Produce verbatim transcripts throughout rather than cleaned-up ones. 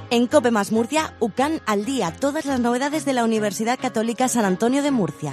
En COPE Más Murcia, U C A M al día, todas las novedades de la Universidad Católica San Antonio de Murcia.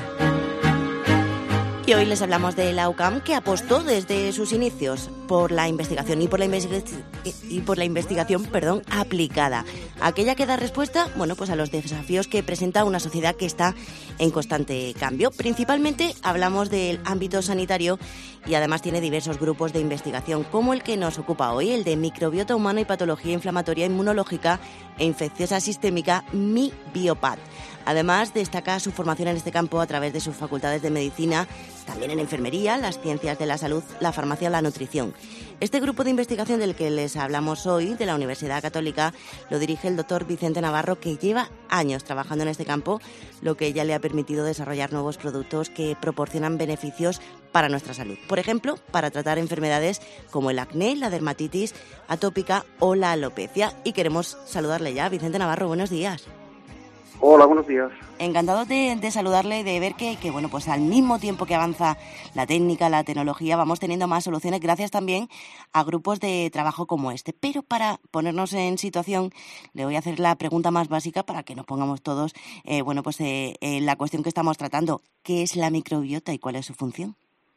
Y hoy les hablamos de la U C A M, que apostó desde sus inicios por la investigación y por la, investiga- y por la investigación perdón, aplicada. Aquella que da respuesta bueno, pues a los desafíos que presenta una sociedad que está en constante cambio. Principalmente hablamos del ámbito sanitario y además tiene diversos grupos de investigación, como el que nos ocupa hoy, el de microbiota humana y patología inflamatoria inmunológica e infecciosa sistémica, MiBioPath. Además, destaca su formación en este campo a través de sus facultades de medicina, también en enfermería, las ciencias de la salud, la farmacia o la nutrición. Este grupo de investigación del que les hablamos hoy, de la Universidad Católica, lo dirige el doctor Vicente Navarro, que lleva años trabajando en este campo, lo que ya le ha permitido desarrollar nuevos productos que proporcionan beneficios para nuestra salud. Por ejemplo, para tratar enfermedades como el acné, la dermatitis atópica o la alopecia. Y queremos saludarle ya. Vicente Navarro, buenos días. Hola, buenos días. Encantado de, de saludarle y de ver que, que, bueno, pues al mismo tiempo que avanza la técnica, la tecnología, vamos teniendo más soluciones gracias también a grupos de trabajo como este. Pero para ponernos en situación, le voy a hacer la pregunta más básica para que nos pongamos todos, eh, bueno, pues eh, en la cuestión que estamos tratando. ¿Qué es la microbiota y cuál es su función?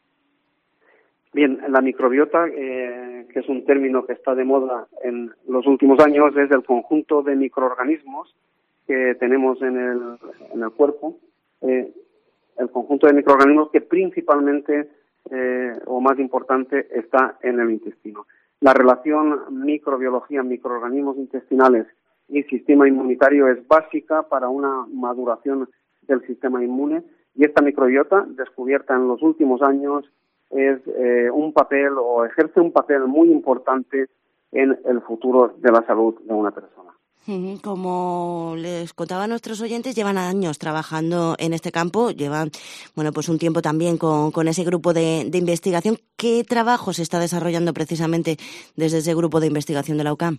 Bien, la microbiota, eh, que es un término que está de moda en los últimos años, es el conjunto de microorganismos que tenemos en el, en el cuerpo, eh, el conjunto de microorganismos que principalmente, eh, o más importante, está en el intestino. La relación microbiología, microorganismos intestinales y sistema inmunitario es básica para una maduración del sistema inmune, y esta microbiota, descubierta en los últimos años, es eh, un papel o ejerce un papel muy importante en el futuro de la salud de una persona. Como les contaba a nuestros oyentes, llevan años trabajando en este campo, llevan bueno pues un tiempo también con, con ese grupo de, de investigación. ¿Qué trabajo se está desarrollando precisamente desde ese grupo de investigación de la U C A M?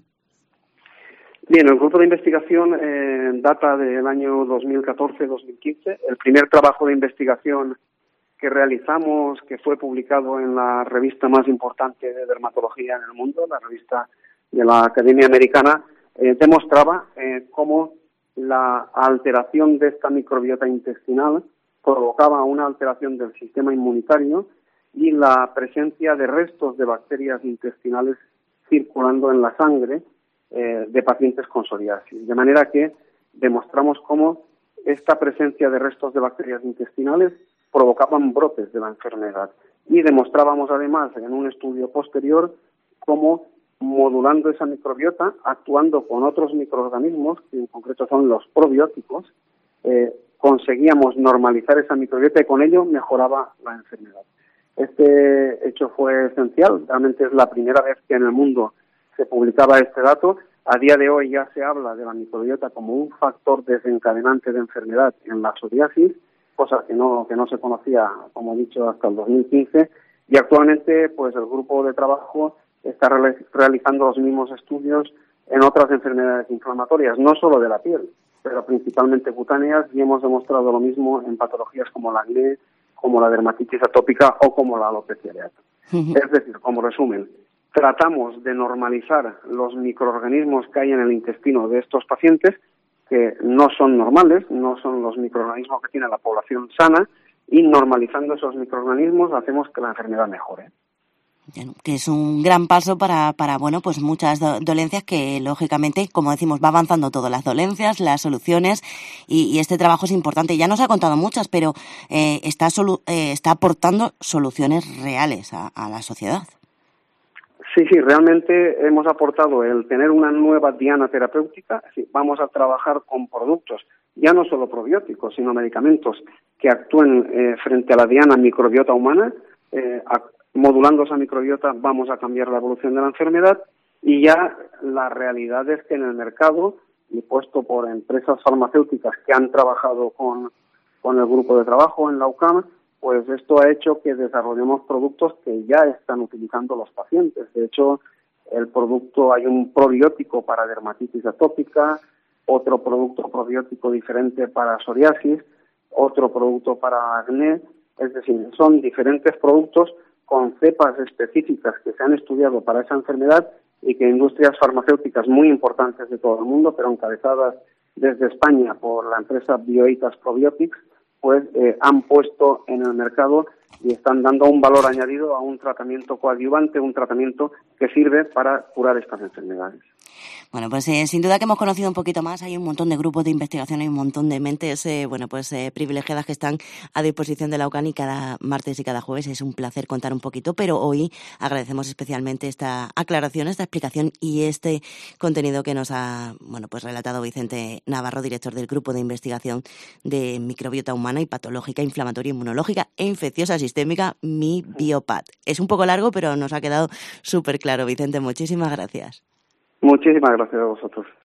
Bien, el grupo de investigación eh, data del año dos mil catorce dos mil quince. El primer trabajo de investigación que realizamos, que fue publicado en la revista más importante de dermatología en el mundo, la revista de la Academia Americana, Eh, demostraba eh, cómo la alteración de esta microbiota intestinal provocaba una alteración del sistema inmunitario y la presencia de restos de bacterias intestinales circulando en la sangre eh, de pacientes con psoriasis. De manera que demostramos cómo esta presencia de restos de bacterias intestinales provocaban brotes de la enfermedad. Y demostrábamos además en un estudio posterior cómo modulando esa microbiota, actuando con otros microorganismos, que en concreto son los probióticos, eh, conseguíamos normalizar esa microbiota y con ello mejoraba la enfermedad. Este hecho fue esencial, realmente es la primera vez que en el mundo se publicaba este dato. A día de hoy ya se habla de la microbiota como un factor desencadenante de enfermedad en la psoriasis, cosa que no, que no se conocía, como he dicho, hasta el dos mil quince, y actualmente pues el grupo de trabajo está realizando los mismos estudios en otras enfermedades inflamatorias, no solo de la piel, pero principalmente cutáneas, y hemos demostrado lo mismo en patologías como la acné, como la dermatitis atópica o como la alopecia areata. Uh-huh. Es decir, como resumen, tratamos de normalizar los microorganismos que hay en el intestino de estos pacientes, que no son normales, no son los microorganismos que tiene la población sana, y normalizando esos microorganismos hacemos que la enfermedad mejore. Que es un gran paso para, para bueno, pues muchas do- dolencias que, lógicamente, como decimos, va avanzando todo, las dolencias, las soluciones, y, y este trabajo es importante. Ya nos ha contado muchas, pero eh, está, solu- eh, está aportando soluciones reales a, a la sociedad. Sí, sí, realmente hemos aportado el tener una nueva diana terapéutica. Sí, vamos a trabajar con productos, ya no solo probióticos, sino medicamentos que actúen eh, frente a la diana microbiota humana. Eh, a, modulando esa microbiota vamos a cambiar la evolución de la enfermedad, y ya la realidad es que en el mercado, y puesto por empresas farmacéuticas que han trabajado con, con el grupo de trabajo en la U C A M, pues esto ha hecho que desarrollemos productos que ya están utilizando los pacientes. De hecho, el producto, hay un probiótico para dermatitis atópica, otro producto probiótico diferente para psoriasis, otro producto para acné. Es decir, son diferentes productos con cepas específicas que se han estudiado para esa enfermedad y que industrias farmacéuticas muy importantes de todo el mundo, pero encabezadas desde España por la empresa Bioitas Probiotics, pues eh, han puesto en el mercado y están dando un valor añadido a un tratamiento coadyuvante, un tratamiento que sirve para curar estas enfermedades. Bueno, pues eh, sin duda que hemos conocido un poquito más. Hay un montón de grupos de investigación, hay un montón de mentes, eh, bueno, pues eh, privilegiadas que están a disposición de la UCAN, y cada martes y cada jueves es un placer contar un poquito, pero hoy agradecemos especialmente esta aclaración, esta explicación y este contenido que nos ha, bueno, pues relatado Vicente Navarro, director del grupo de investigación de microbiota humana y patológica, inflamatoria, inmunológica e infecciosa sistémica, MiBioPat. Es un poco largo, pero nos ha quedado súper claro, Vicente. Muchísimas gracias. Muchísimas gracias a vosotros.